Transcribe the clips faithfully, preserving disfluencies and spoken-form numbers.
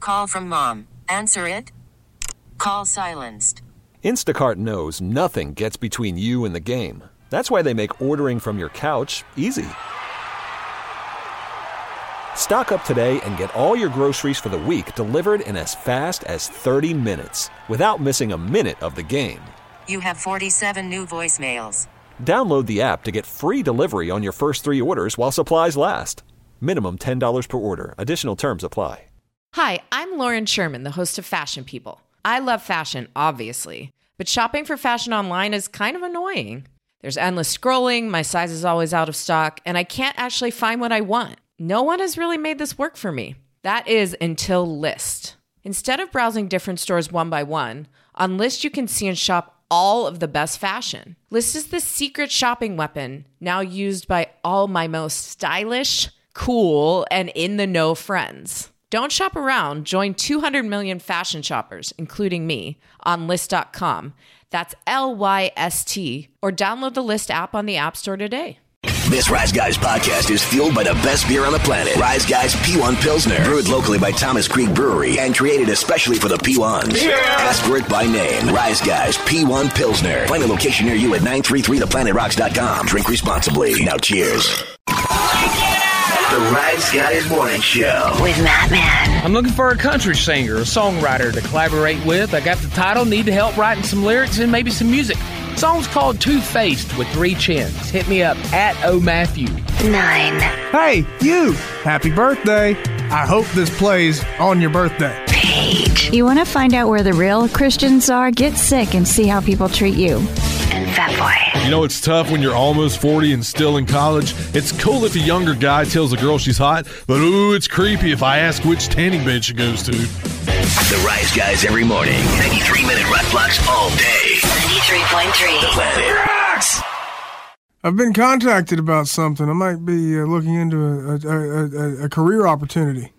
Call from mom. Answer it. Call silenced. Instacart knows nothing gets between you and the game. That's why they make ordering from your couch easy. Stock up today and get all your groceries for the week delivered in as fast as thirty minutes without missing a minute of the game. You have forty-seven new voicemails. Download the app to get free delivery on your first three orders while supplies last. Minimum ten dollars per order. Additional terms apply. Hi, I'm Lauren Sherman, the host of Fashion People. I love fashion, obviously, but shopping for fashion online is kind of annoying. There's endless scrolling, my size is always out of stock, and I can't actually find what I want. No one has really made this work for me. That is until Lyst. Instead of browsing different stores one by one, on Lyst you can see and shop all of the best fashion. Lyst is the secret shopping weapon now used by all my most stylish, cool, and in-the-know friends. Don't shop around. Join two hundred million fashion shoppers, including me, on Lyst dot com. That's L Y S T. Or download the Lyst app on the App Store today. This Rise Guys podcast is fueled by the best beer on the planet. Rise Guys P one Pilsner. Brewed locally by Thomas Creek Brewery and created especially for the P ones. Yeah. Ask for it by name. Rise Guys P one Pilsner. Find a location near you at nine three three the planet rocks dot com. Drink responsibly. Now cheers. The Rise Guys Morning Show with Matt Man. I'm looking for a country singer, a songwriter to collaborate with. I got the title, need to help writing some lyrics and maybe some music. The song's called Two-Faced with Three Chins. Hit me up at O Matthew. Nine. Hey, you! Happy birthday! I hope this plays on your birthday. Page. You want to find out where the real Christians are? Get sick and see how people treat you. And Fat Boy. You know it's tough when you're almost forty and still in college? It's cool if a younger guy tells a girl she's hot, but ooh, it's creepy if I ask which tanning bed she goes to. The Rise Guys every morning. ninety-three minute rock blocks all day. ninety-three point three. The Planet Rocks. I've been contacted about something. I might be uh, looking into a, a, a, a career opportunity.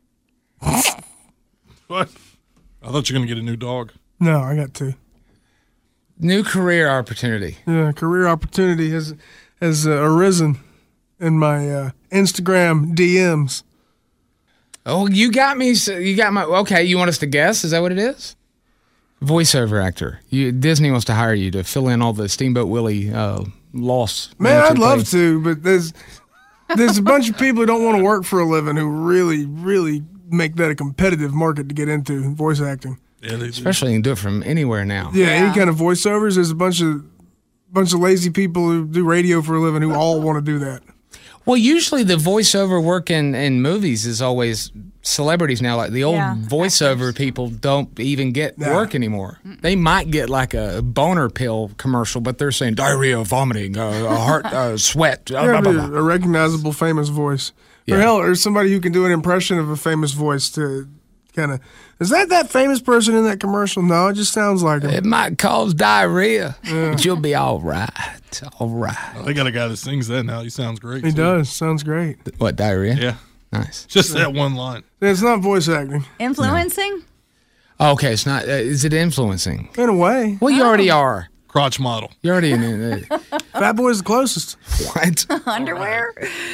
What? I thought you were going to get a new dog. No, I got two. New career opportunity. Yeah, career opportunity has has uh, arisen in my uh, Instagram D Ms. Oh, you got me. You got my. Okay, you want us to guess? Is that what it is? Voiceover actor. You, Disney wants to hire you to fill in all the Steamboat Willie uh, loss. Man, I'd love to, but there's there's a bunch of people who don't want to work for a living who really, really make that a competitive market to get into voice acting. Yeah, they do. Especially you can do it from anywhere now. Yeah, yeah, any kind of voiceovers. There's a bunch of bunch of lazy people who do radio for a living who all want to do that. Well, usually the voiceover work in, in movies is always celebrities now. Like the old Yeah, voiceover people don't even get Yeah. work anymore. They might get like a boner pill commercial, but they're saying diarrhea, vomiting, uh, a heart, uh, sweat. Uh, Yeah, blah, blah, blah. a recognizable famous voice. Yeah. Or hell, or somebody who can do an impression of a famous voice to kind of, is that that famous person in that commercial? No, it just sounds like him. It might cause diarrhea, but you'll be all right. All right. They got a guy that sings that now. He sounds great. He too. does. Sounds great. What, diarrhea? Yeah. Nice. Just that one line. It's not voice acting. Influencing? Oh, okay, it's not. Uh, is it influencing? In a way. Well, you already are. Crotch model. You're already in. Uh, Fat Boy's the closest. what? Underwear?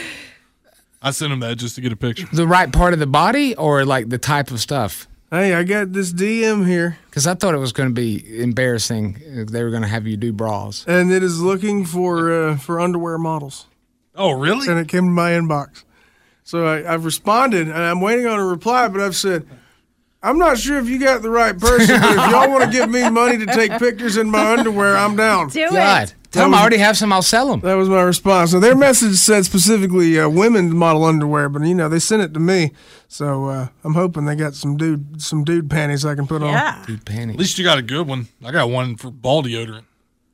I sent him that just to get a picture. The right part of the body, or like the type of stuff? Hey, I got this D M here, Because I thought it was going to be embarrassing if they were going to have you do bras. and it is looking for uh, for underwear models. Oh, really? And it came to my inbox. So I, I've responded, and I'm waiting on a reply, but I've said, I'm not sure if you got the right person, but if y'all want to give me money to take pictures in my underwear, I'm down. Do God, it. tell them I already have some. I'll sell them. That was my response. So their message said specifically uh, women model underwear, but you know they sent it to me, so uh, I'm hoping they got some dude some dude panties I can put on. Yeah. Dude, At panties. least you got a good one. I got one for ball deodorant.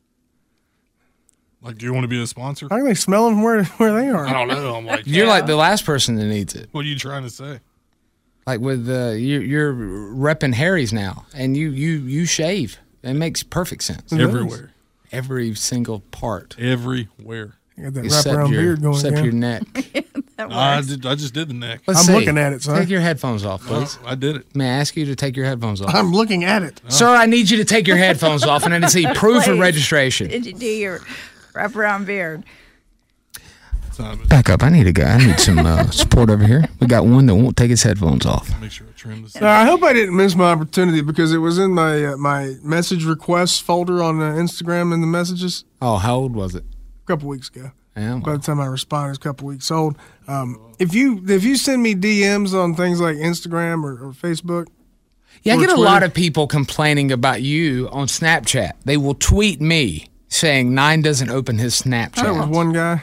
Like, do you want to be a sponsor? I can they smell them where where they are. I don't know. I'm like, You're like the last person that needs it. what are you trying to say? Like with uh, you, you're repping Harry's now, and you you you shave. It makes perfect sense. It Everywhere. Every single part. Everywhere. You got that Except wraparound your, beard going except again. your neck. No, I, did, I just did the neck. Let's I'm see. looking at it, son. Take your headphones off, please. I did it. May I ask you to take your headphones off? I'm looking at it. Sir, I need you to take your headphones off, and I need to see proof of Please. registration. Did you do your wraparound beard? Time is. Back up. I need a guy. I need some uh, support over here. We got one that won't take his headphones off. Make sure I trim this. Now, I hope I didn't miss my opportunity because it was in my uh, my message requests folder on uh, Instagram in the messages Oh, how old was it? a couple weeks ago. Yeah, By the time I responded, it was a couple weeks old. Um, if you if you send me D Ms on things like Instagram or, or Facebook, Yeah, I or get a Twitter. lot of people complaining about you on Snapchat. They will tweet me saying Nine doesn't open his Snapchat. that was one guy.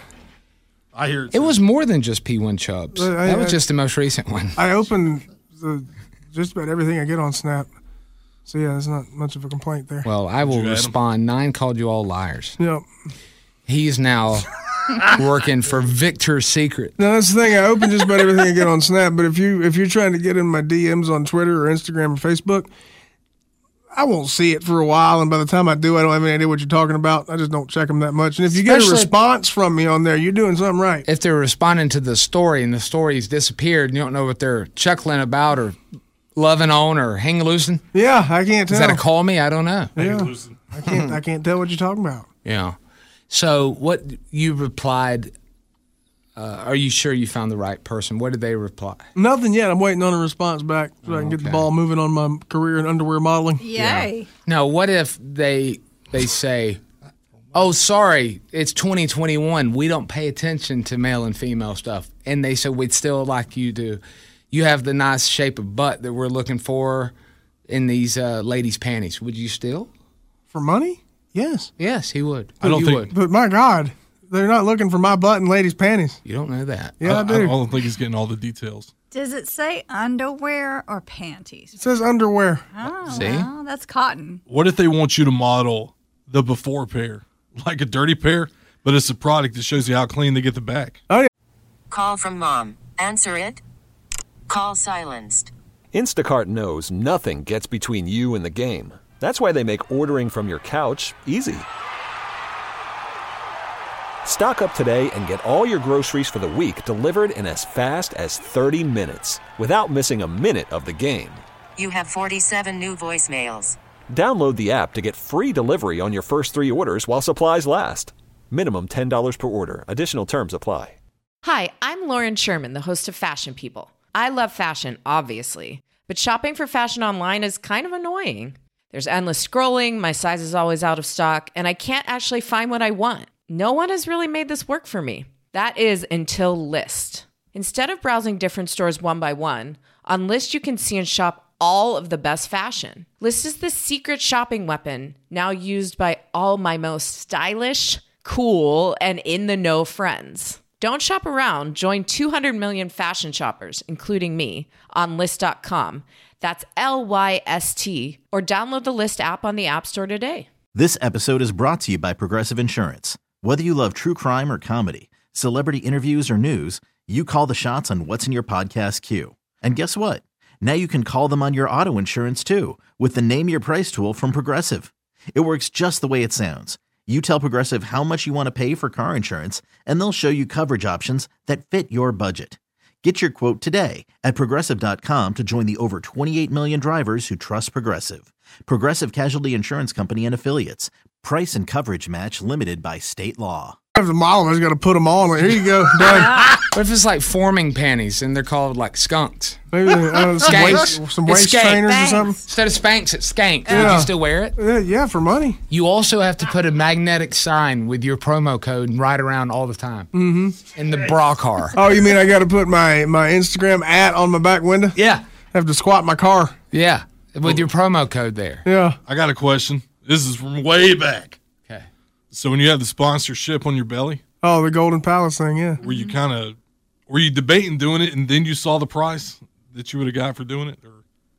I hear it. It was more than just P one Chubbs. Uh, I- that was I- just the most recent one. I opened the, just about everything I get on Snap. So yeah, there's not much of a complaint there. Well, I will you add 'em? respond. Nine called you all liars. Yep. He's now working for Victor's Secret. No, that's the thing. I open just about everything I get on Snap. But if you if you're trying to get in my D Ms on Twitter or Instagram or Facebook, I won't see it for a while. And by the time I do, I don't have any idea what you're talking about. I just don't check them that much. And if you get a Especially- response from me on there, you're doing something right. If they're responding to the story and the story's disappeared and you don't know what they're chuckling about or loving on or hang loosing, Yeah, I can't is tell. that a call me? I don't know. Yeah, I can't. I can't tell what you're talking about. Yeah. So what you replied, uh, are you sure you found the right person? What did they reply? Nothing yet. I'm waiting on a response back so I can get the Okay. ball moving on my career in underwear modeling. Yay. Now, what if they they say, oh, sorry, it's twenty twenty-one. We don't pay attention to male and female stuff. And they said, we'd still like you to, you have the nice shape of butt that we're looking for in these uh, ladies' panties. Would you still? For money? Yes. Yes, he would. I don't you think- would. But my God, they're not looking for my butt and ladies' panties. You don't know that. Yeah, I, I, I do. don't think he's getting all the details. Does it say underwear or panties? It says underwear. Oh, See? well, that's cotton. What if they want you to model the before pair, like a dirty pair, but it's a product that shows you how clean they get the back? Oh, yeah. Call from mom. Answer it. Call silenced. Instacart knows nothing gets between you and the game. That's why they make ordering from your couch easy. Stock up today and get all your groceries for the week delivered in as fast as thirty minutes without missing a minute of the game. You have forty-seven new voicemails. Download the app to get free delivery on your first three orders while supplies last. Minimum ten dollars per order. Additional terms apply. Hi, I'm Lauren Sherman, the host of Fashion People. I love fashion, obviously, but shopping for fashion online is kind of annoying. There's endless scrolling, my size is always out of stock, and I can't actually find what I want. No one has really made this work for me. That is until Lyst. Instead of browsing different stores one by one, on Lyst you can see and shop all of the best fashion. Lyst is the secret shopping weapon now used by all my most stylish, cool, and in-the-know friends. Don't shop around. Join two hundred million fashion shoppers, including me, on Lyst dot com. That's L Y S T, or download the Lyst app on the App Store today. This episode is brought to you by Progressive Insurance. Whether you love true crime or comedy, celebrity interviews or news, you call the shots on what's in your podcast queue. And guess what? Now you can call them on your auto insurance too with the Name Your Price tool from Progressive. It works just the way it sounds. You tell Progressive how much you want to pay for car insurance, and they'll show you coverage options that fit your budget. Get your quote today at Progressive dot com to join the over twenty-eight million drivers who trust Progressive. Progressive Casualty Insurance Company and Affiliates. Price and coverage match limited by state law. I have the model. I just got to put them on. Like, here you go. Done. What if it's like forming panties and they're called like skunks? Maybe uh, some Skanks. waist, some It's waist skank. trainers Thanks. or something. Instead of Spanx, it's Skanks. Would Yeah. you still wear it? Yeah, yeah, for money. You also have to put a magnetic sign with your promo code and ride around all the time. Mm-hmm. In the bra car. Oh, you mean I got to put my, my Instagram at on my back window? Yeah. I have to squat my car. Yeah. With your promo code there. Yeah. I got a question. This is from way back. Okay. So when you had the sponsorship on your belly, Oh, the Golden Palace thing, yeah. were you kind of were you debating doing it, and then you saw the price that you would have got for doing it,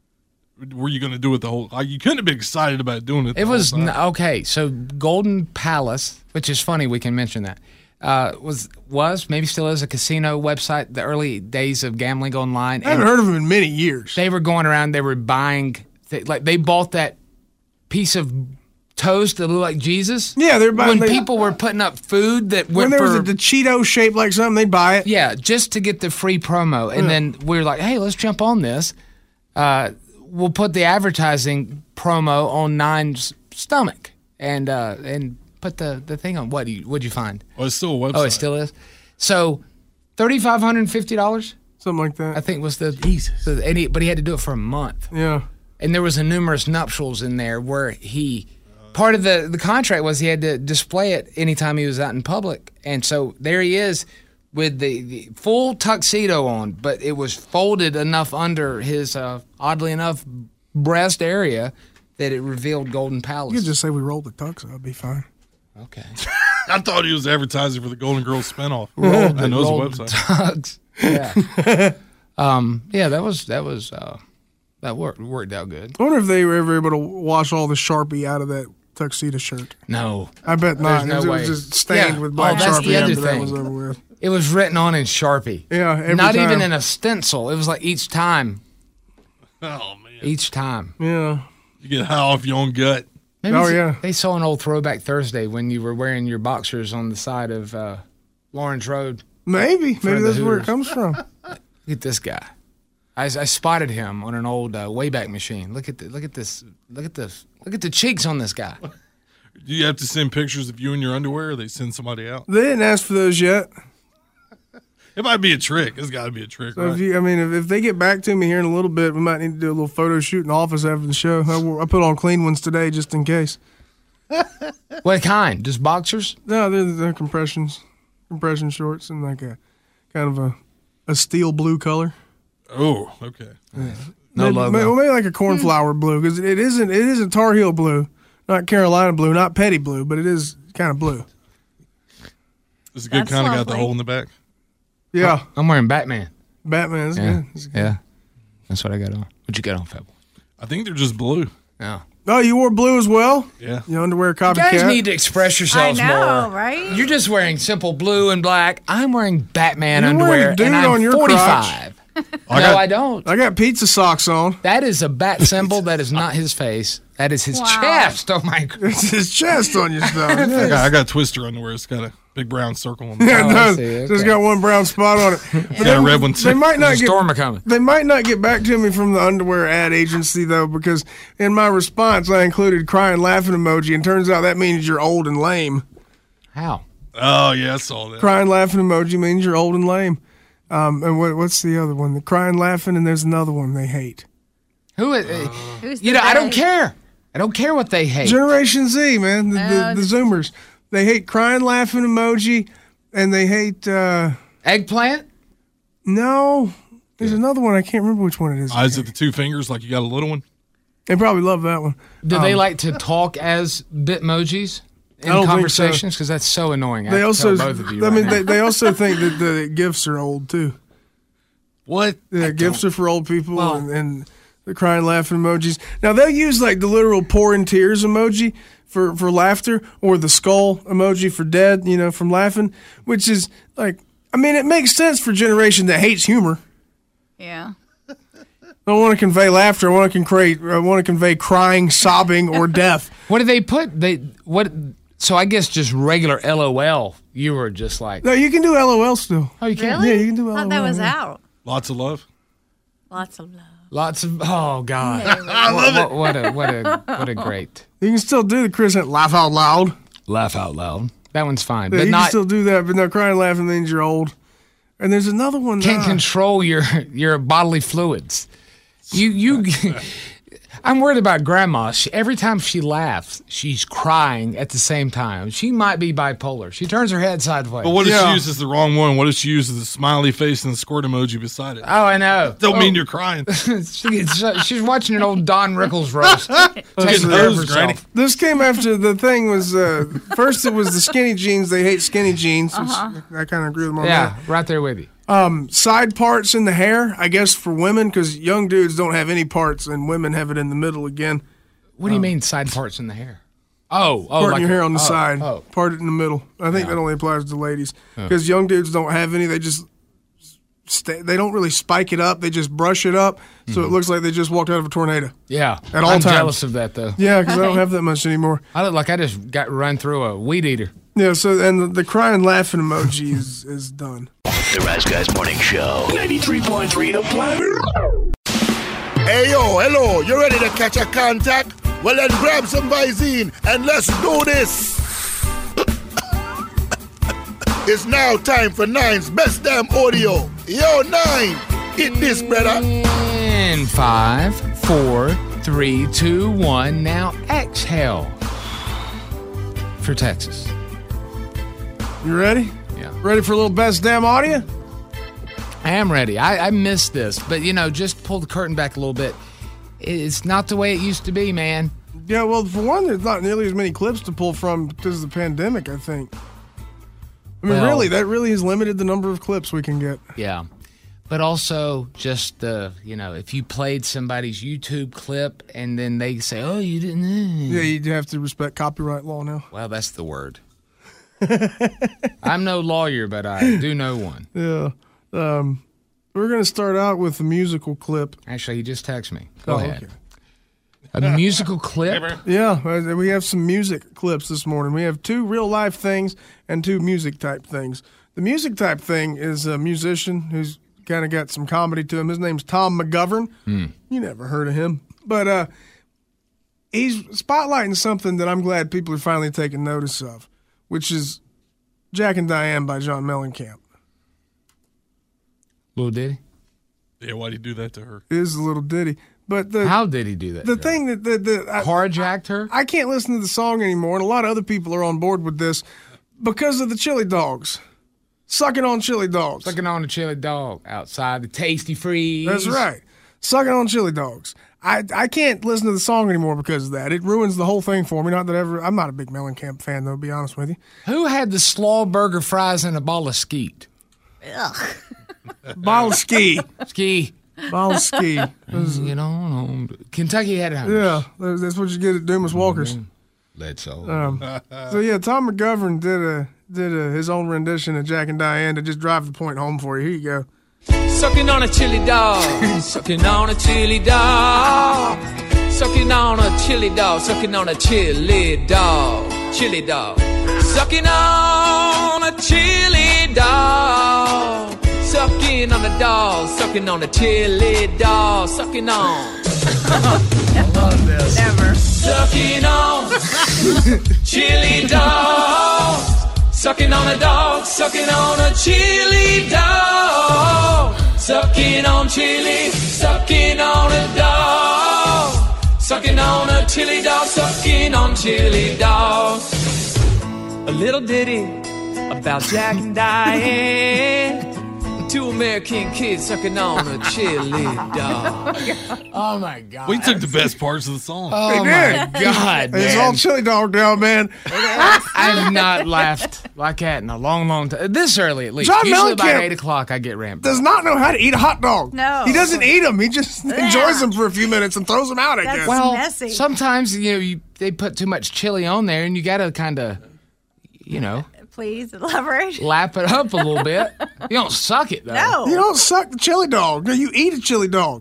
or were you going to do it the whole? Like, you couldn't have been excited about doing it. The It was whole time. n- okay. So Golden Palace, which is funny, we can mention that, uh, was was maybe still is a casino website. The early days of gambling online. I haven't heard of them in many years. They were going around. They were buying, they, like they bought that piece of toast that looked like Jesus. Yeah, they're buying. When they, people were putting up food that when went there was for a, the Cheeto shaped like something, they'd buy it. yeah, just to get the free promo, and Yeah. then we were like, hey, let's jump on this. Uh, we'll put the advertising promo on Nine's stomach, and uh, and put the, the thing on. What do you what'd you find? Well, it's still a website. Oh, it still is. So, three thousand five hundred fifty dollars? Something like that. I think was the Jesus. The, and he, but he had to do it for a month. Yeah. And there was a numerous nuptials in there where he, part of the, the contract was he had to display it anytime he was out in public. And so there he is with the, the full tuxedo on, but it was folded enough under his, uh, oddly enough, breast area that it revealed Golden Palace. You could just say we rolled the tux, that'd be fine. Okay. I thought he was advertising for the Golden Girls spinoff. Rolled I know rolled his website. Tugs. Yeah. um, yeah, that was, that was, uh, that worked, worked out good. I wonder if they were ever able to wash all the Sharpie out of that tuxedo shirt. No. I bet not. There's no it way. was just stained Yeah. with black Oh, that's Sharpie the other after that thing. was over with. It was written on in Sharpie. Yeah, every Not time. even in a stencil. It was like each time. Oh, man. Each time. Yeah. You get high off your own gut. Maybe Oh, s- yeah. They saw an old Throwback Thursday when you were wearing your boxers on the side of uh, Lawrence Road. Maybe. front Maybe of the that's where it Hooters. comes from. Look at this guy. I, I spotted him on an old uh, Wayback Machine. Look at the, look at this. Look at this. Look at the cheeks on this guy. Do you have to send pictures of you in your underwear, or they send somebody out? They didn't ask for those yet. It might be a trick. It's got to be a trick, So right? if you, I mean, if, if they get back to me here in a little bit, we might need to do a little photo shoot in the office after the show. I, wore- I put on clean ones today just in case. What kind? Just boxers? No, they're, they're compressions, compression shorts, and like a kind of a, a steel blue color. Oh, okay. No maybe, logo. Maybe, well, maybe like a cornflower blue because it isn't. It isn't Tar Heel blue, not Carolina blue, not Petty blue, but it is kind of blue. It's a good That's kind of got lovely. the hole in the back. Yeah, I'm wearing Batman. Batman is Yeah. good. It's good. Yeah. That's what I got on. What'd you got on, Fable? I think they're just blue. Yeah. Oh, you wore blue as well? Yeah. Your underwear You guys copycat. need to express yourselves I know, more. right? You're just wearing simple blue and black. I'm wearing Batman You're underwear, wearing a dude and I'm on your forty-five. no, I got- I don't. I got pizza socks on. That is a bat symbol. That is not his face. That is his Wow. chest. Oh my god. It's his chest on your stuff. I Yeah, got, I got Twister underwear. It's got a big brown circle on it. yeah Oh, it I does. see, It's okay. got one brown spot on it. But Got a red one, too. They might not There's a get storm coming. They might not get back to me from the underwear ad agency though, because in my response I included crying laughing emoji, and turns out that means you're old and lame. How? Oh, yeah, I saw that. Crying laughing emoji means you're old and lame. Um, and what, what's the other one? The crying laughing, and there's another one they hate. Who? Uh, Who's you the know, I don't best? care. I don't care what they hate. Generation Z, man, the, Uh, the, the Zoomers. They hate crying laughing emoji, and they hate. Uh, Eggplant? no, there's another one. I can't remember which one it is. Eyes at the two fingers, like you got a little one. They probably love that one. Do they Um, like to talk as Bitmojis in I don't think so. conversations? Because that's so annoying. I They have also, to tell both of you I right mean, now. they, they also think that the gifts are old too. What? Yeah, gifts are for old people, Well- and, and the crying, laughing emojis. Now they'll use like the literal pouring tears emoji for for laughter, or the skull emoji for dead. You know, from laughing, which is like, I mean, it makes sense for a generation that hates humor. Yeah. I don't want to convey laughter. I want to convey, I want to convey crying, sobbing, or death. What do they put? They what? So I guess just regular L O L. You were just like, No, you can do LOL still. oh, you can't. Really? Yeah, you can do I thought that LOL, was yeah. out. Lots of love. Lots of love. Lots of. Oh God. I love what, what a what a what a great You can still do the Chris Hunt laugh out loud. laugh out loud. That one's fine, Yeah, but you not can still do that, but no, crying, laughing means you're old. And there's another one. can't uh, control your your bodily fluids. You you. I'm worried about grandma. She, every time she laughs, she's crying at the same time. She might be bipolar. She turns her head sideways. But what if Yeah. she uses the wrong one? What if she uses the smiley face and the squirt emoji beside it? Oh, I know. Don't oh. mean you're crying. she, she's watching an old Don Rickles roast. Getting Taking care of hosed, Granny. herself. This came after the thing was uh, first it was the skinny jeans. They hate skinny jeans. Which I kind of agree with them on Yeah, right there with you. that. Um, side parts in the hair, I guess for women, because young dudes don't have any parts and women have it in the middle again. What do you mean side parts in the hair? Oh, oh, Parting like your hair on the oh, side, Oh, part it in the middle. I think that only applies to ladies because young dudes don't have any. They just stay, they don't really spike it up. They just brush it up so it looks like they just walked out of a tornado. yeah. At all I'm times. jealous of that though. Yeah, because I don't have that much anymore. I look like I just got run through a weed eater. Yeah, so and the, the crying laughing emoji is is done. The Rise Guys Morning Show. ninety-three point three The Planet. Hey yo, hello, you ready to catch a contact? Well then grab some Visine and let's do this. It's now time for Nine's Best Damn Audio. Yo, Nine, hit this, brother. In five, four, three, two, one. Now exhale for Texas. You ready? Yeah. Ready for a little Best Damn Audio? I am ready. I, I missed this, but you know, just pull the curtain back a little bit. It's not the way it used to be, man. Yeah, well, for one, there's not nearly as many clips to pull from because of the pandemic, I think. I mean, Well- really, that really has limited the number of clips we can get. Yeah. But also just the, you know, if you played somebody's YouTube clip and then they say, oh, you didn't. Yeah, you have to respect copyright law now. Well, that's the word. I'm no lawyer, but I do know one. Yeah. Um, we're going to start out with a musical clip. Actually, he just texted me. Go Oh, ahead. okay. A musical clip? Yeah, uh, we have some music clips this morning. We have two real life things and two music type things. The music type thing is a musician who's kind of got some comedy to him. His name's Tom McGovern. Hmm. You never heard of him. But uh, he's spotlighting something that I'm glad people are finally taking notice of, which is Jack and Diane by John Mellencamp. Little ditty? Yeah, why'd he do that to her? It is a little ditty. But the, How did he do that? The to thing that the, the I, Carjacked her? I can't listen to the song anymore, and a lot of other people are on board with this because of the chili dogs. Sucking on chili dogs. Sucking on a chili dog outside the Tasty Freeze. That's right. Sucking on chili dogs. I, I can't listen to the song anymore because of that. It ruins the whole thing for me. Not that ever. I'm not a big Mellencamp fan, though, to be honest with you. Who had the slaw burger fries and a ball of skeet? Ugh. Ball of ski. Ski. Ball of ski. You know, Kentucky had it. Yeah, that's what you get at Dumas Walker's. Let's all. Um, so yeah, Tom McGovern did a did a, his own rendition of Jack and Diane to just drive the point home for you. Here you go. Sucking on a chili dog, sucking on a chili dog, sucking on a chili dog, sucking on a chili dog, chili dog, sucking on a chili dog, sucking on a dog, sucking on a chili dog, sucking on. I love this. Never. Sucking on chili dog, sucking on a dog, sucking on a chili dog, sucking on chili, sucking on a dog, sucking on a chili dog, sucking on chili dog. A little ditty about Jack and Diane. Two American kids sucking on a chili dog. Oh my God! We took the best parts of the song. Oh They my did. God! It's man. all chili dog down, man. I have not laughed like that in a long, long time. This early, at least. John Usually about Mellencamp eight o'clock, I get ramped. Does not know how to eat a hot dog. No. He doesn't eat them. He just enjoys them for a few minutes and throws them out, I That's guess. Well, messy. sometimes you know you, they put too much chili on there, and you got to kind of, you know, Please elaborate. lap it up a little bit. You don't suck it though. No. You don't suck the chili dog. No, you eat a chili dog.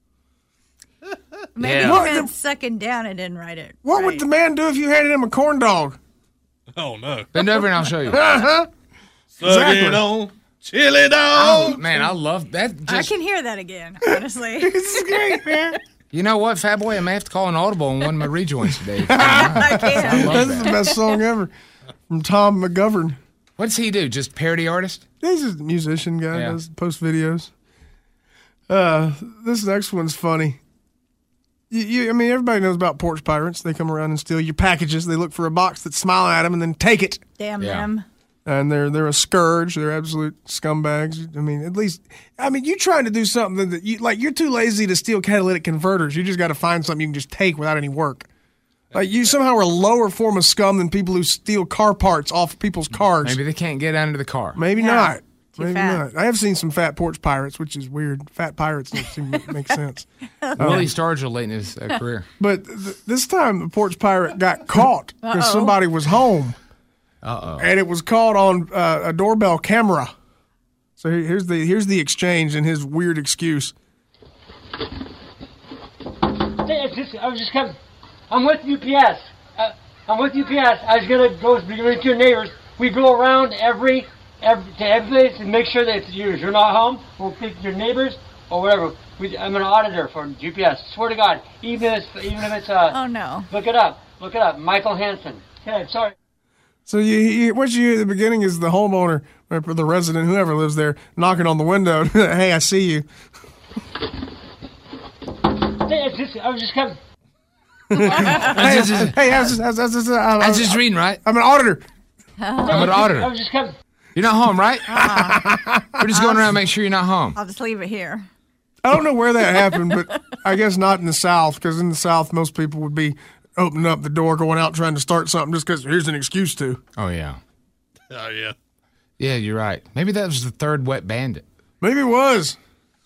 Maybe Yeah. he What meant the- sucking down and didn't write it. What right. would the man do if you handed him a corn dog? Oh, no. Bend over and I'll show you. Uh-huh. Sucking Exactly. on chili Oh dog. man, I love that. I Just, can hear that again, honestly. This is great, man. you know what, Fat Boy? I may have to call an audible on one of my rejoins today. I can. I love That's the that. best song ever from Tom McGovern. What does he do? Just parody artist? He's a musician guy, Yeah. does post videos. Uh, this next one's funny. You, you, I mean, everybody knows about porch pirates. They come around and steal your packages. They look for a box that's smiling at them and then take it. Damn Yeah. them. And they're they're a scourge. They're absolute scumbags. I mean, at least, I mean, you trying to do something that you like. You're too lazy to steal catalytic converters. You just got to find something you can just take without any work. Like you somehow are a lower form of scum than people who steal car parts off people's cars. Maybe they can't get under the car. Maybe Yeah. not. Too Maybe fat. not. I have seen some fat porch pirates, which is weird. Fat pirates don't seem to make sense. Willie Stargell late in his uh, career. But th- this time the porch pirate got caught because Uh-oh. somebody was home, Uh oh. and it was caught on uh, a doorbell camera. So here- here's the here's the exchange and his weird excuse. Hey, it's just, I was just coming. I'm with U P S. Uh, I'm with U P S. I was gonna go to your neighbors. We go around every, every to every place and make sure that it's yours. You're not home. We'll pick your neighbors or whatever. We, I'm an auditor for U P S. Swear to God. Even if it's, even if it's uh. Oh no. Look it up. Look it up. Michael Hansen. Okay, sorry. So you, you what you hear at the beginning is the homeowner or the resident, whoever lives there, knocking on the window. Hey, I see you. Hey, it's just, I was just coming. hey, hey, I was just, I was just, I was just, I I was just reading, right? I'm an auditor. I'm an auditor. I was just coming. You're not home, right? We're just going around to make sure you're not home. I'll just leave it here. I don't know where that happened, but I guess not in the South, because in the South, most people would be opening up the door, going out trying to start something just because here's an excuse to. Oh, yeah. Oh, yeah. Yeah, you're right. Maybe that was the third Wet Bandit. Maybe it was.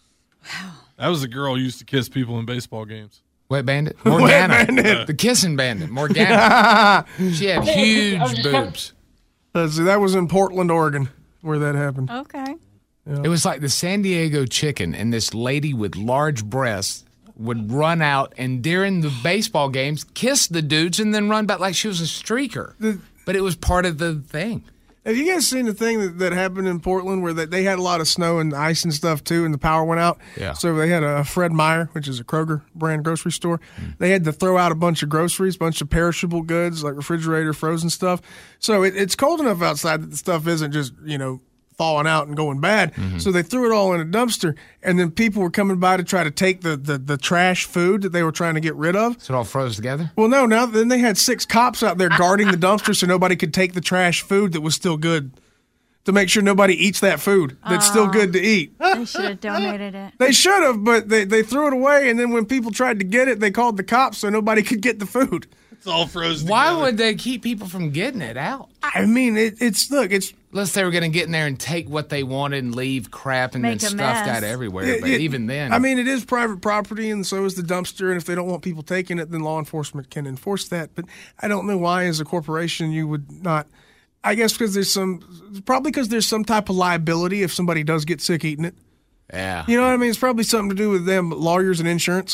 That was the girl who used to kiss people in baseball games. Wet Bandit? Morgana. Wet Bandit. The kissing bandit. Morgana. She had huge boobs. Uh, so that was in Portland, Oregon, where that happened. Okay. Yeah. It was like the San Diego chicken, and this lady with large breasts would run out and during the baseball games kiss the dudes and then run back like she was a streaker. The, but it was part of the thing. Have you guys seen the thing that, that happened in Portland where they, they had a lot of snow and ice and stuff too, and the power went out? Yeah. So they had a Fred Meyer, which is a Kroger brand grocery store. Mm. They had to throw out a bunch of groceries, a bunch of perishable goods like refrigerator, frozen stuff. So it, it's cold enough outside that the stuff isn't just, you know, falling out and going bad. Mm-hmm. So they threw it all in a dumpster, and then people were coming by to try to take the, the, the trash food that they were trying to get rid of. So it all froze together? Well, no, now then they had six cops out there guarding the dumpster so nobody could take the trash food that was still good, to make sure nobody eats that food that's Oh. still good to eat. They should have donated it. They should have, but they, they threw it away, and then when people tried to get it, they called the cops so nobody could get the food. It's all frozen Why together. would they keep people from getting it out? I mean, it, it's, look, it's... Unless they were going to get in there and take what they wanted and leave crap and Make then a stuff mess. got everywhere. it- But it- even then. I mean, it is private property, and so is the dumpster, and if they don't want people taking it, then law enforcement can enforce that. But I don't know why, as a corporation, you would not... I guess because there's some... Probably because there's some type of liability if somebody does get sick eating it. yeah. You know what I mean? It's probably something to do with them, lawyers and insurance.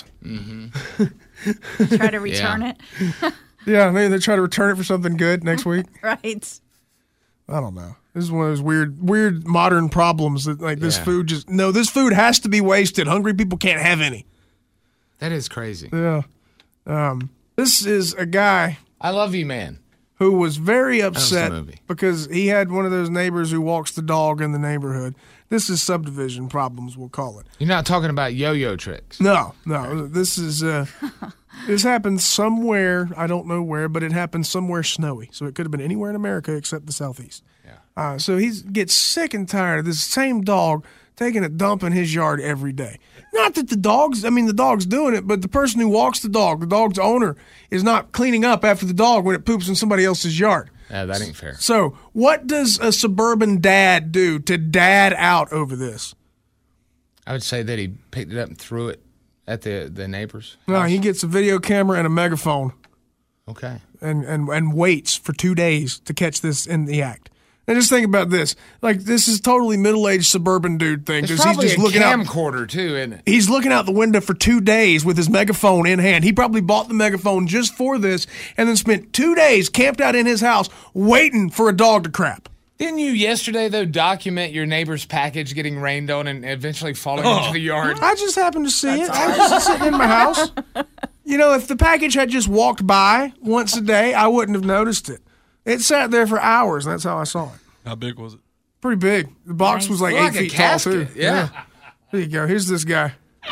Try to return Yeah. it. Yeah, maybe they try to return it for something good next week. Right. I don't know. This is one of those weird, weird modern problems that, like, this Yeah. food just... No, this food has to be wasted. Hungry people can't have any. That is crazy. Yeah. Um, this is a guy I love you, man. who was very was the upset movie. because he had one of those neighbors who walks the dog in the neighborhood. This is subdivision problems, we'll call it. You're not talking about yo-yo tricks. No, no. This is... Uh, this happened somewhere, I don't know where, but it happened somewhere snowy. So it could have been anywhere in America except the Southeast. Yeah. Uh, so he gets sick and tired of this same dog taking a dump in his yard every day. Not that the dog's, I mean, the dog's doing it, but the person who walks the dog, the dog's owner, is not cleaning up after the dog when it poops in somebody else's yard. Yeah, that ain't fair. So what does a suburban dad do to dad out over this? I would say that he picked it up and threw it at the the neighbors. No, he gets a video camera and a megaphone Okay. and, and, and waits for two days to catch this in the act. And just think about this. Like, this is totally middle-aged suburban dude thing. There's Because he's probably just a looking out. camcorder, too, isn't it? He's looking out the window for two days with his megaphone in hand. He probably bought the megaphone just for this and then spent two days camped out in his house waiting for a dog to crap. Didn't you yesterday, though, document your neighbor's package getting rained on and eventually falling Oh. into the yard? I just happened to see it. I was just sitting in my house. You know, if the package had just walked by once a day, I wouldn't have noticed it. It sat there for hours, and that's how I saw it. How big was it? Pretty big. The box was like Like eight a feet tall, too. casket, yeah. There you go. Here's this guy.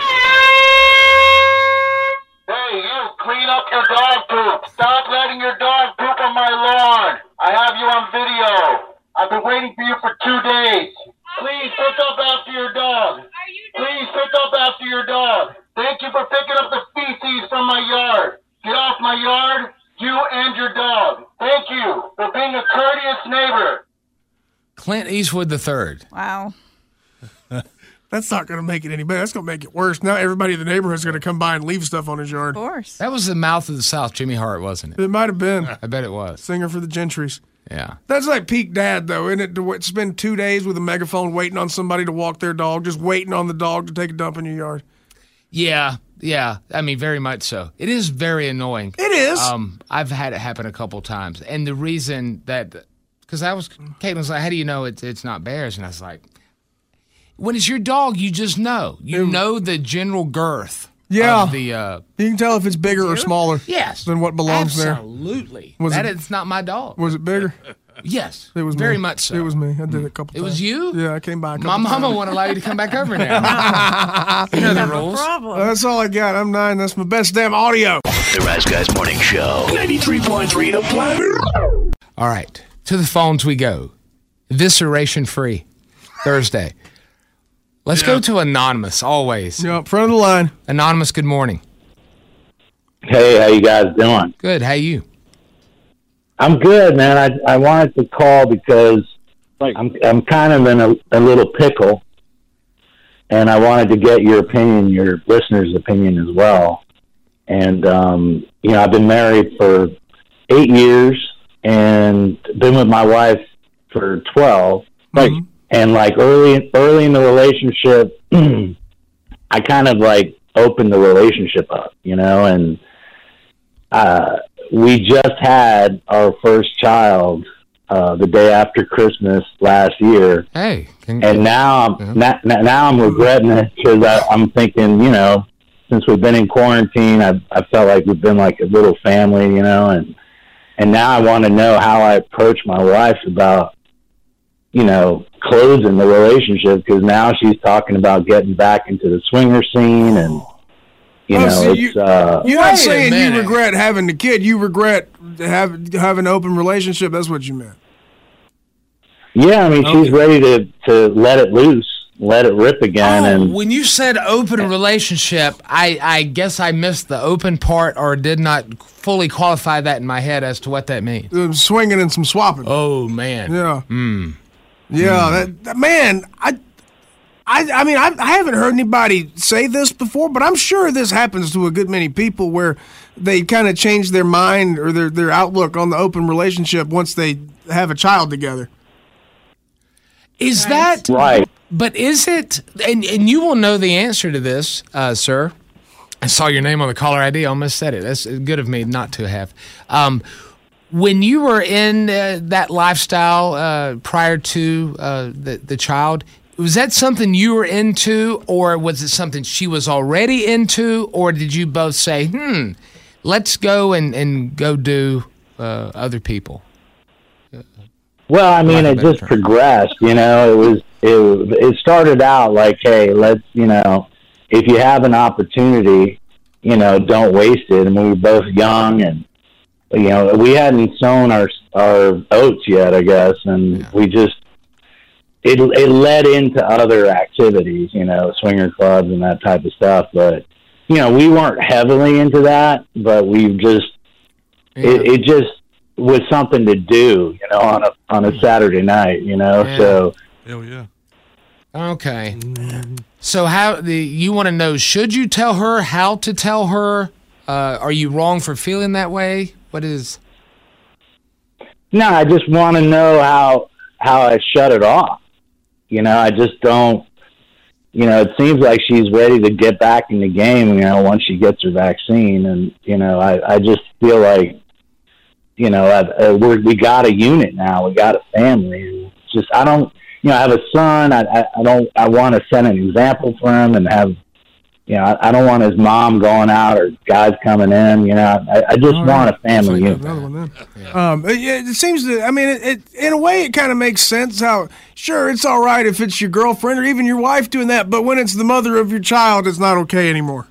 Hey, you, clean up your dog poop. Stop letting your dog poop on my lawn. I have you on video. I've been waiting for you for two days. Please pick up after your dog. Please pick up after your dog. Thank you for picking up the feces from my yard. Get off my yard, you and your dog. Thank you for being a courteous neighbor. Clint Eastwood the third. Wow. That's not going to make it any better. That's going to make it worse. Now everybody in the neighborhood's going to come by and leave stuff on his yard. Of course. That was the mouth of the South, Jimmy Hart, wasn't it? It might have been. I bet it was. Singer for the Gentrys. Yeah. That's like peak dad, though, isn't it? To w- spend two days with a megaphone waiting on somebody to walk their dog, just waiting on the dog to take a dump in your yard. Yeah, yeah. I mean, very much so. It is very annoying. It is. Um, I've had it happen a couple times, and the reason that, because I was, Caitlin was like, "How do you know it's it's not bears?" And I was like, "When it's your dog, you just know. You know the general girth." Yeah. Of the uh, You can tell if it's bigger or smaller yes than what belongs there. absolutely. Was That it- it's not my dog. Was it bigger? Yes, It was very me. much so. It was me. I did it a couple It times. was you? Yeah, I came by a couple My mama times. won't allow you to come back over now. You know the rules. That's all I got. I'm nine. That's my best damn audio. The Rise Guys Morning Show. ninety-three point three The Planet. All right, to the phones we go. Evisceration free Thursday. Let's go to Anonymous, always. Yep, front of the line. Anonymous, good morning. Hey, how you guys doing? Good, how you? I'm good, man. I I wanted to call because I'm I'm kind of in a, a little pickle, and I wanted to get your opinion, your listeners' opinion as well. And um, you know, I've been married for eight years and been with my wife for twelve. Like, and like early early in the relationship, I kind of like opened the relationship up, you know, and uh, we just had our first child uh, the day after Christmas last year. Hey, and now I'm now, now I'm regretting it because I'm thinking, you know, since we've been in quarantine, I I felt like we've been like a little family, you know, and and now I want to know how I approach my wife about, you know, closing the relationship, because now she's talking about getting back into the swinger scene, and you Oh, know, so it's you, uh, you're not Wait a saying you minute. regret having the kid. You regret have having an open relationship. That's what you meant. yeah. I mean, she's ready to to let it loose, let it rip again, Oh, and when you said open relationship, I, I guess I missed the open part or did not fully qualify that in my head as to what that means. Uh, swinging and some swapping. Oh, man. Yeah. Mm. Yeah, that, that man, I, I, I mean, I, I haven't heard anybody say this before, but I'm sure this happens to a good many people where they kind of change their mind or their, their outlook on the open relationship once they have a child together. Is that right? But is it, and, and you will know the answer to this, uh, sir. I saw your name on the caller I D. I almost said it. That's good of me not to have. Um, when you were in uh, that lifestyle uh, prior to uh, the, the child, was that something you were into, or was it something she was already into, or did you both say, hmm, let's go and, and go do uh, other people? Well, I mean, it just progressed, you know, it was, it, it started out like, hey, let's, you know, if you have an opportunity, you know, don't waste it. And we were both young, and, you know, we hadn't sown our, our oats yet, I guess. And yeah. we just, it, it led into other activities, you know, swinger clubs and that type of stuff. But, you know, we weren't heavily into that, but we just, yeah. it, it just, was something to do, you know, on a on a Saturday night, you know. Yeah. So, hell yeah. Okay. So how the you want to know? Should you tell her? How to tell her? Uh, are you wrong for feeling that way? What is? No, I just want to know how how I shut it off. You know, I just don't. You know, it seems like she's ready to get back in the game, you know, once she gets her vaccine, and you know, I I just feel like. You know, I've, uh, we're, we got a unit now. We got a family. It's just, I don't, you know, I have a son. I, I, I don't, I want to set an example for him and have, you know, I, I don't want his mom going out or guys coming in. You know, I, I just All want right. a family unit. Another one then. Yeah. Um, it, it seems that, I mean, it, it in a way, it kind of makes sense how, sure, it's all right if it's your girlfriend or even your wife doing that, but when it's the mother of your child, it's not okay anymore.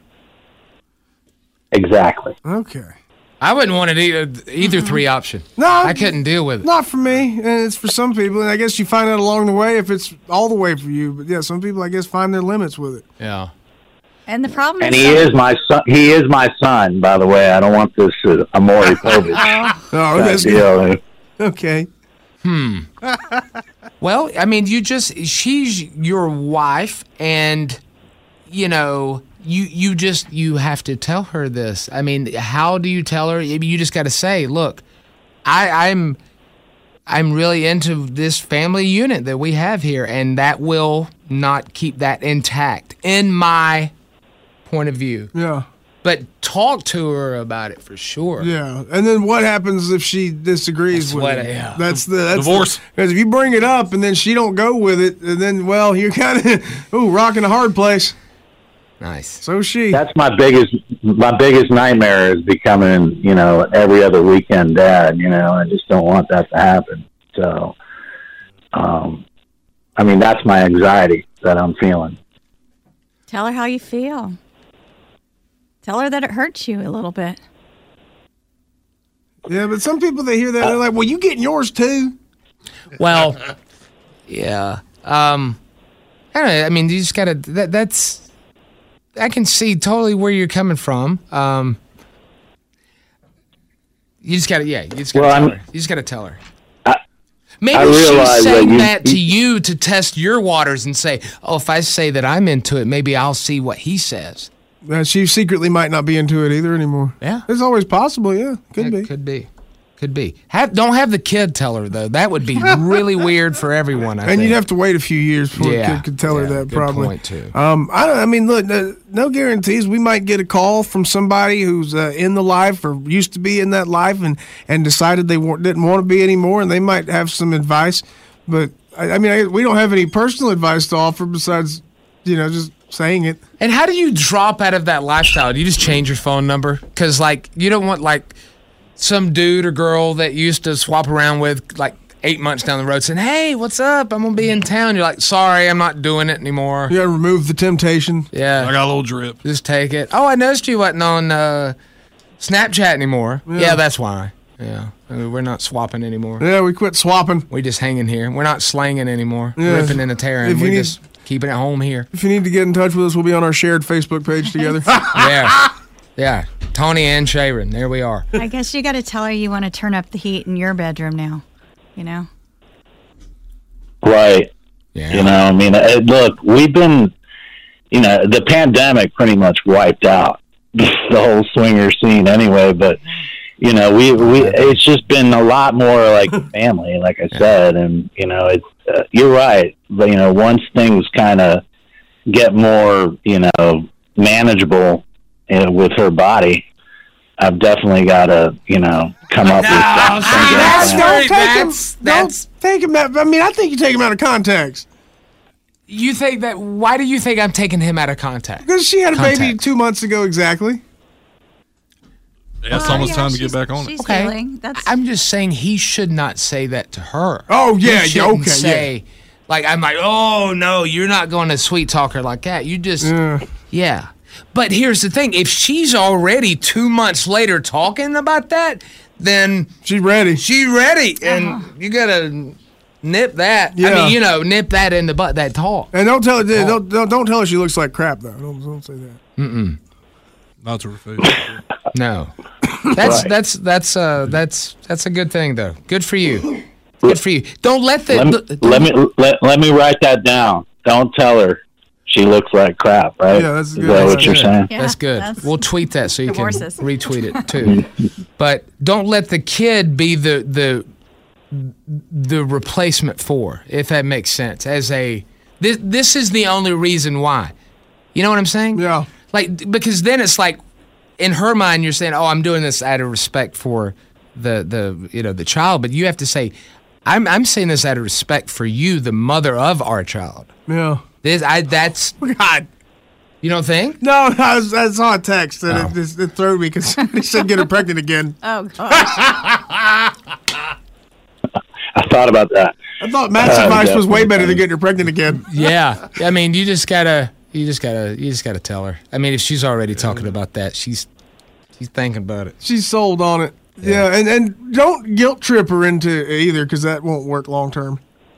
Exactly. Okay. I wouldn't want it either, either three option. No. I couldn't deal with it. Not for me, and it's for some people, and I guess you find out along the way if it's all the way for you. But yeah, some people, I guess, find their limits with it. Yeah. And the problem And is... he is my son. He is my son, by the way. I don't want this uh, Amaury Povich. Oh, that's deal. good. Okay. Hmm. Well, I mean, you just, she's your wife, and, you know... You you just, you have to tell her this. I mean, how do you tell her? You just got to say, look, I, I'm I'm really into this family unit that we have here, and that will not keep that intact, in my point of view. Yeah. But talk to her about it for sure. Yeah, and then what happens if she disagrees That's with what it? I- yeah. That's the that's Divorce. Because if you bring it up and then she don't go with it, and then well, you're kind of ooh rocking a hard place. Nice. So she. That's my biggest my biggest nightmare is becoming, you know, every other weekend dad. You know, I just don't want that to happen. So, um, I mean, that's my anxiety that I'm feeling. Tell her how you feel. Tell her that it hurts you a little bit. Yeah, but some people, they hear that, they're like, well, you getting yours too. Well, yeah. Um, I don't know. I mean, you just gotta. That, that's. I can see totally where you're coming from. Um, you just gotta. Yeah, you just gotta Well, tell I'm- her. You just gotta tell her. I, Maybe I she's realize saying that you- that to you to test your waters and say, "Oh, if I say that I'm into it, maybe I'll see what he says." Uh, she secretly might not be into it either anymore. Yeah. It's always possible, yeah. Could It be. Could be. Could be. Have, don't have the kid tell her though. That would be really weird for everyone. I and think. you'd have to wait a few years before Yeah, a kid could tell her yeah, that, good probably. point, too. Um, I don't. I mean, look, no, no guarantees. We might get a call from somebody who's uh, in the life or used to be in that life and and decided they wa- didn't want to be anymore, and they might have some advice. But I, I mean, I, we don't have any personal advice to offer besides, you know, just saying it. And how do you drop out of that lifestyle? Do you just change your phone number? Because, like, you don't want, like, some dude or girl that you used to swap around with, like, eight months down the road saying, hey, what's up? I'm going to be in town. You're like, sorry, I'm not doing it anymore. You got to remove the temptation. Yeah. I got a little drip. Just take it. Oh, I noticed you wasn't on uh, Snapchat anymore. Yeah. Yeah. that's why. Yeah. I mean, we're not swapping anymore. Yeah, we quit swapping. We just hanging here. We're not slanging anymore. Yeah. Ripping and a tearing. If you We need- just keeping it home here. If you need to get in touch with us, we'll be on our shared Facebook page together. Yeah. Yeah. Tony and Sharon. There we are. I guess you got to tell her you want to turn up the heat in your bedroom now. You know? Right. Yeah. You know, I mean, uh, look, we've been, you know, the pandemic pretty much wiped out the whole swinger scene anyway, but, you know, we, we, it's just been a lot more like family, like I said, and, you know, it's, uh, you're right. But, you know, once things kind of get more, you know, manageable uh, with her body, I've definitely got to, you know, come up with some, some game That's, plan. don't take That's- him. that's- Don't take him out. I mean, I think you take him out of context. You think that? Why do you think I'm taking him out of contact? Because she had a baby Context. two months ago exactly. Yeah, it's Well, almost yeah, time to she's- get back on it. She's Okay. healing. That's I'm just saying he should not say that to her. Oh, He yeah, yeah, shouldn't okay, Say, like I'm like, oh no, you're not going to sweet talk her like that. You just, Yeah. yeah. But here's the thing: if she's already two months later talking about that, then She's ready. she's ready, and you gotta nip that. I Yeah. mean, you know, nip that in the butt. That talk. And don't tell her. Don't, don't don't tell her she looks like crap though. Don't, don't say that. Mm-mm. Not to her face. No. That's Right. that's that's uh that's that's a good thing though. Good for you. Good for you. Don't let the Let me, don't- let me let, let me write that down. Don't tell her she looks like crap, right? Yeah, that's Is good. that what That's you're good. saying? Yeah, That's good. that's- We'll tweet that so you can Divorces. retweet it too. But don't let the kid be the the the replacement for, if that makes sense. As a this this is the only reason why. You know what I'm saying? Yeah. Like because then it's like in her mind you're saying, "Oh, I'm doing this out of respect for the the you know the child," but you have to say, "I'm I'm saying this out of respect for you, the mother of our child." Yeah. This I that's God. you don't think? No, I, was, I saw a text and Oh. it just it threw me because they said get her pregnant again. Oh gosh. I thought about that. I thought Matt's Uh, advice was way definitely. better than getting her pregnant again. Yeah, I mean, you just gotta, you just gotta, you just gotta tell her. I mean, if she's already talking about that, she's, she's thinking about it. She's sold on it. Yeah, and, and don't guilt trip her into it either because that won't work long term.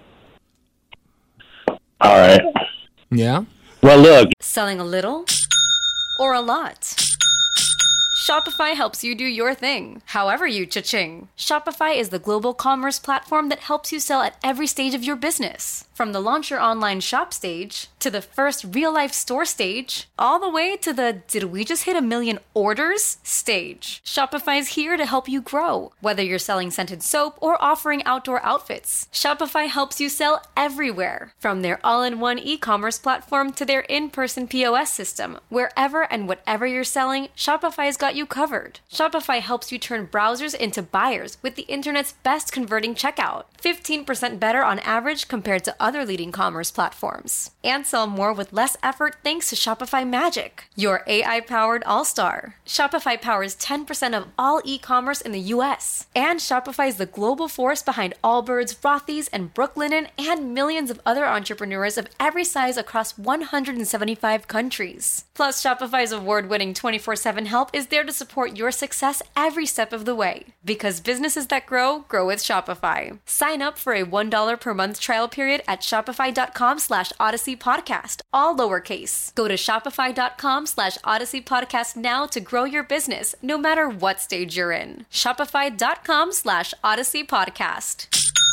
All right. Yeah. Well, look, Selling a little or a lot? Shopify helps you do your thing, however you cha-ching. Shopify is the global commerce platform that helps you sell at every stage of your business. From the launch your online shop stage, to the first real-life store stage, all the way to the did we just hit a million orders stage. Shopify's here to help you grow. Whether you're selling scented soap or offering outdoor outfits, Shopify helps you sell everywhere. From their all-in-one e-commerce platform to their in-person P O S system, wherever and whatever you're selling, Shopify's got got you covered. Shopify helps you turn browsers into buyers with the internet's best converting checkout. fifteen percent better on average compared to other leading commerce platforms. And sell more with less effort thanks to Shopify Magic, your A I-powered all-star. Shopify powers ten percent of all e-commerce in the U S. And Shopify is the global force behind Allbirds, Rothy's, and Brooklinen, and millions of other entrepreneurs of every size across one hundred seventy-five countries. Plus, Shopify's award-winning twenty-four seven help is there to support your success every step of the way. Because businesses that grow, grow with Shopify. Sign up for a one dollar per month trial period at shopify.com slash Odyssey Podcast, all lowercase. Go to shopify.com slash Odyssey Podcast now to grow your business, no matter what stage you're in. Shopify.com slash Odyssey Podcast.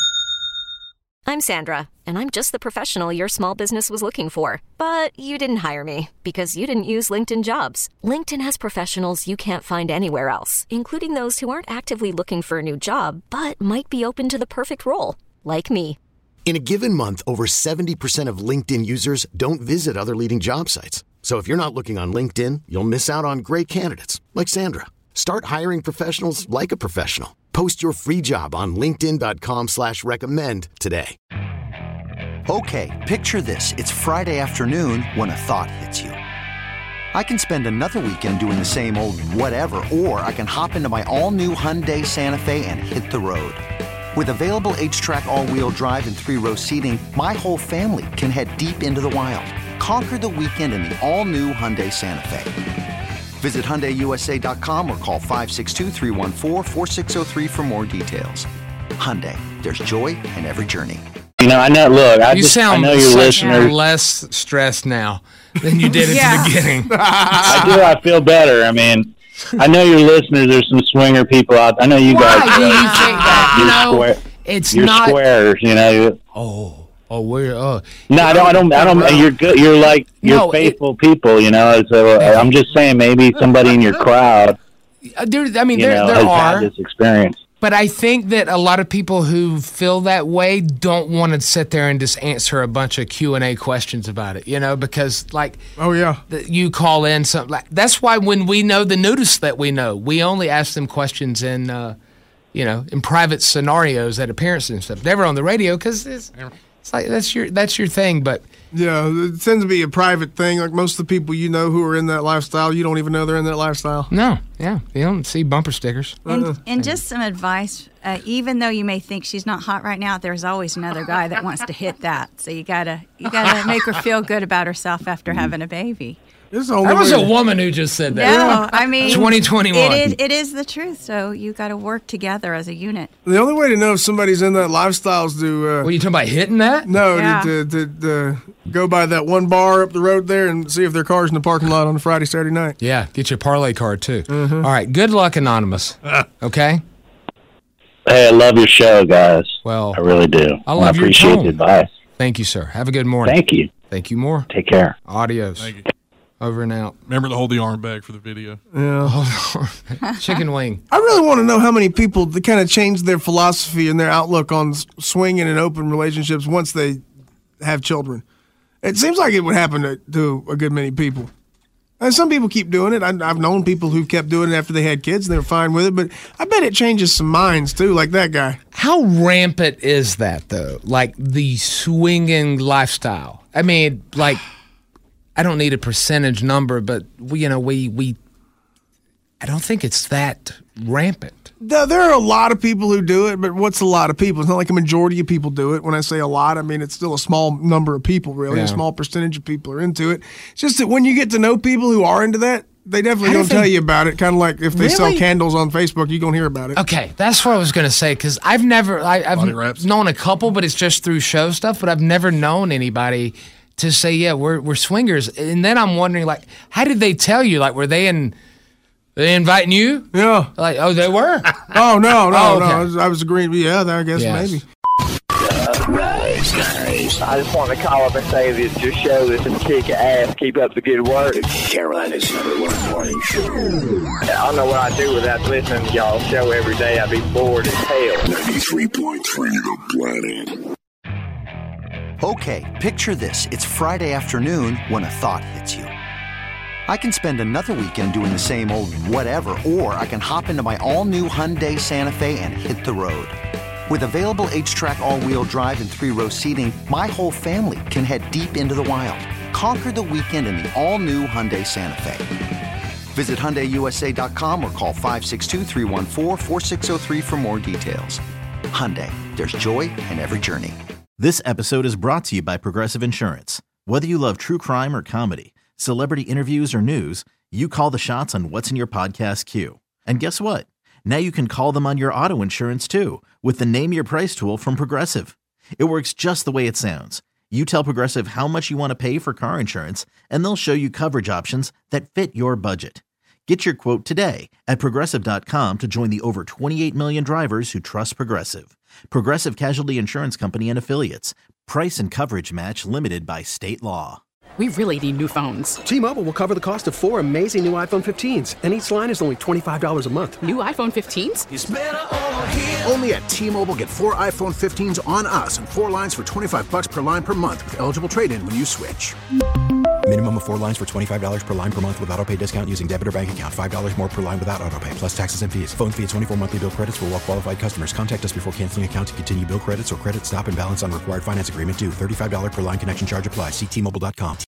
I'm Sandra, and I'm just the professional your small business was looking for. But you didn't hire me because you didn't use LinkedIn Jobs. LinkedIn has professionals you can't find anywhere else, including those who aren't actively looking for a new job, but might be open to the perfect role, like me. In a given month, over seventy percent of LinkedIn users don't visit other leading job sites. So if you're not looking on LinkedIn, you'll miss out on great candidates, like Sandra. Start hiring professionals like a professional. Post your free job on linkedin.com slash recommend today. Okay, picture this. It's Friday afternoon when a thought hits you. I can spend another weekend doing the same old whatever, or I can hop into my all-new Hyundai Santa Fe and hit the road. With available H-Track all-wheel drive and three-row seating, my whole family can head deep into the wild. Conquer the weekend in the all-new Hyundai Santa Fe. Visit Hyundai U S A dot com or call five six two, three one four, four six zero three for more details. Hyundai, there's joy in every journey. You know, I know, look, I you just, sound I know your such listeners. less stressed now than you did at Yeah. the beginning. I do, I feel better. I mean, I know your listeners, there's some swinger people out. I know you Why guys. do you think that? You You're know, square, it's you're not. squares, you know. Oh, oh, we're oh. No, I don't. I don't. I don't. You're good. You're like you're No, it- faithful people. You know. So uh, I'm just saying, maybe somebody in your crowd, Uh, There, I mean, you there, know, there has are. had this experience. But I think that a lot of people who feel that way don't want to sit there and just answer a bunch of Q and A questions about it, you know, because like, oh yeah, the, you call in something like that's why when we know the nudist that we know, we only ask them questions in, uh, you know, in private scenarios at appearances and stuff. Never on the radio because it's, it's like that's your that's your thing, but. Yeah, it tends to be a private thing. Like most of the people you know who are in that lifestyle, you don't even know they're in that lifestyle. No, yeah, you don't see bumper stickers. And, and just some advice, uh, even though you may think she's not hot right now, there's always another guy that wants to hit that. So you gotta you gotta make her feel good about herself after having a baby. That was a woman who just said that. No, I mean twenty twenty-one. It is, it is the truth. So you got to work together as a unit. The only way to know if somebody's in that lifestyle is to. Uh, what are you talking about, hitting that? No, Yeah. to, to, to, to go by that one bar up the road there and see if their car's in the parking lot on a Friday, Saturday night. Yeah, get your parlay card too. Mm-hmm. All right, good luck, Anonymous. Okay. Hey, I love your show, guys. Well, I really do. I love your appreciate tone. the advice. Thank you, sir. Have a good morning. Thank you. Thank you more. Take care. Adios. Thank you. Over and out. Remember to hold the arm back for the video. Yeah. Chicken wing. I really want to know how many people that kind of changed their philosophy and their outlook on s- swinging and open relationships once they have children. It seems like it would happen to, to a good many people. And some people keep doing it. I, I've known people who kept doing it after they had kids and they were fine with it, but I bet it changes some minds too, like that guy. How rampant is that, though? Like the swinging lifestyle? I mean, like, I don't need a percentage number, but, we, you know, we, we, I don't think it's that rampant. There there are a lot of people who do it, but what's a lot of people? It's not like a majority of people do it. When I say a lot, I mean it's still a small number of people, really. Yeah. A small percentage of people are into it. It's just that when you get to know people who are into that, they definitely How do don't they- tell you about it. Kind of like if they sell Really? candles on Facebook, you're going to hear about it. Okay, that's what I was going to say, because I've never, I, I've Body wraps. known a couple, but it's just through show stuff, but I've never known anybody to say, yeah, we're we're swingers. And then I'm wondering, like, how did they tell you? Like, were they in, they inviting you? Yeah. Like, oh, they were? Oh, no, no, Oh, no. okay. I was, I was agreeing. Yeah, I guess Yes. maybe. Rise, guys. I just want to call up and say that your show is some kick ass. Keep up the good work. Carolina's number one morning show. I don't know what I'd do without listening to y'all's show every day. I'd be bored as hell. ninety-three point three The Planet. Okay, picture this. It's Friday afternoon when a thought hits you. I can spend another weekend doing the same old whatever, or I can hop into my all-new Hyundai Santa Fe and hit the road. With available H-Track all-wheel drive and three-row seating, my whole family can head deep into the wild. Conquer the weekend in the all-new Hyundai Santa Fe. Visit Hyundai U S A dot com or call five six two, three one four, four six zero three for more details. Hyundai, there's joy in every journey. This episode is brought to you by Progressive Insurance. Whether you love true crime or comedy, celebrity interviews or news, you call the shots on what's in your podcast queue. And guess what? Now you can call them on your auto insurance too with the Name Your Price tool from Progressive. It works just the way it sounds. You tell Progressive how much you want to pay for car insurance, and they'll show you coverage options that fit your budget. Get your quote today at Progressive dot com to join the over twenty-eight million drivers who trust Progressive. Progressive Casualty Insurance Company and Affiliates. Price and coverage match limited by state law. We really need new phones. T-Mobile will cover the cost of four amazing new iPhone fifteens, and each line is only twenty-five dollars a month. New iPhone fifteens? It's better over here. Only at T-Mobile, get four iPhone fifteens on us and four lines for twenty-five bucks per line per month with eligible trade-in when you switch. Minimum of four lines for twenty-five dollars per line per month with autopay discount using debit or bank account. five dollars more per line without autopay, plus taxes and fees. Phone fee at twenty-four monthly bill credits for well-qualified customers. Contact us before canceling account to continue bill credits or credit stop and balance on required finance agreement due. thirty-five dollars per line connection charge applies. See T Mobile dot com.